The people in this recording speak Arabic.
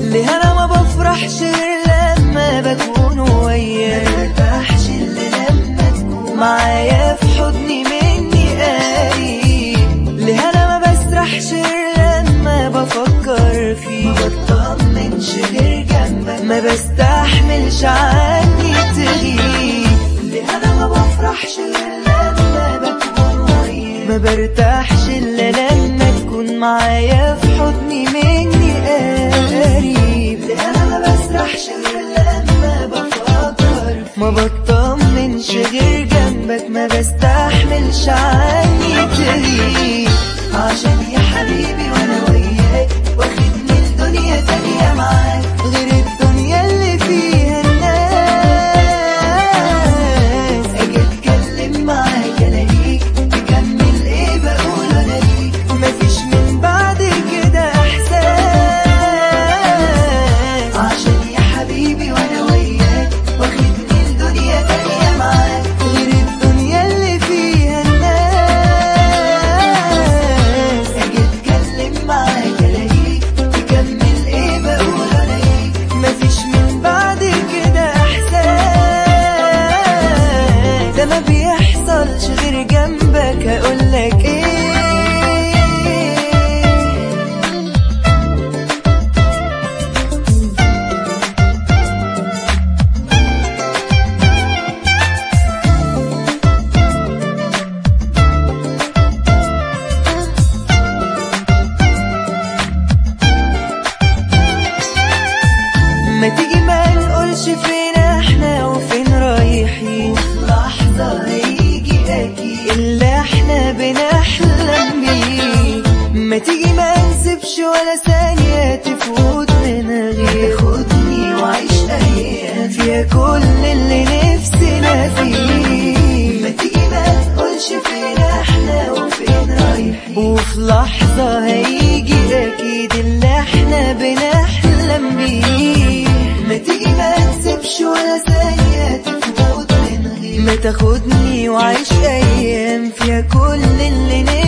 ليه انا ما بفرحش غير لما بكون وياك، ما برتاحش الا لما تكون معايا في حضني مني قريب، ليه انا ما بسرحش غير لما بفكر فيك، ما بطمنش غير جنبك، ما بستحملش عني تغيب، ليه انا ما بفرحش غير لما بكون وياك، ما برتاحش الا لما تكون معايا في حضني مني قريب، ليه انا ما بسرحش غير لما بفكر فيك، ما بطمنش غير جنبك، ما بستحملش عني تغيب، عشان يا حبيبي وانا وياك واخدني الدنيا تانية معاك، غير الدنيا اللي فيها الناس، اجي اتكلم معاك الاقيك تكمل ايه بقول انا ليك، مفيش من بعد كده احساس، عشان يا حبيبي وانا وياك واخدني الدنيا تانية معاك، غير الدنيا اللي فيها الناس، اجي اتكلم معاك الاقيك تكمل ايه بقول انا ليك، مفيش من بعد كده احساس، ده ما بيحصلش غير جنبك، هقولك ايه. ما تيجي ما نقولش فين احنا وفين رايحين، وفي لحظة هيجي اكيد اللي احنا بنحلم بيه، ما تيجي ما نسيبش ولا ثانية تفوت من غير، خدني وعيش ايام فيها كل اللي نفسنا فيه، ما تيجي ما نقولش فين احنا وفين رايحين، وفي لحظة هيجي اكيد اللي احنا بنحلم بيه، ما تيجي ما نسيبش ولا ثانية تفوت من غير، ما تاخدني وعيش ايام فيها كل اللي